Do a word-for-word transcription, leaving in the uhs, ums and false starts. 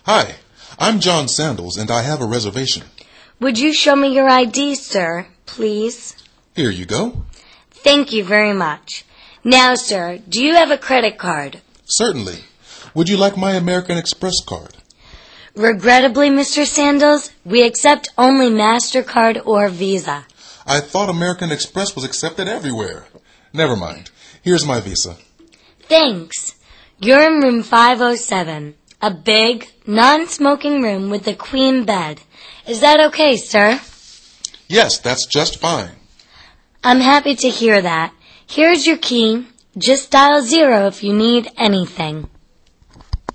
Hi, I'm John Sandals, and I have a reservation. Would you show me your I D, sir, please? Here you go. Thank you very much. Now, sir, do you have a credit card? Certainly. Would you like my American Express card? Regrettably, Mister Sandals, we accept only MasterCard or Visa. I thought American Express was accepted everywhere. Never mind. Here's my Visa. Thanks. You're in room five oh seven, a big, non-smoking room with a queen bed. Is that okay, sir? Yes, that's just fine. I'm happy to hear that. Here's your key. Just dial zero if you need anything.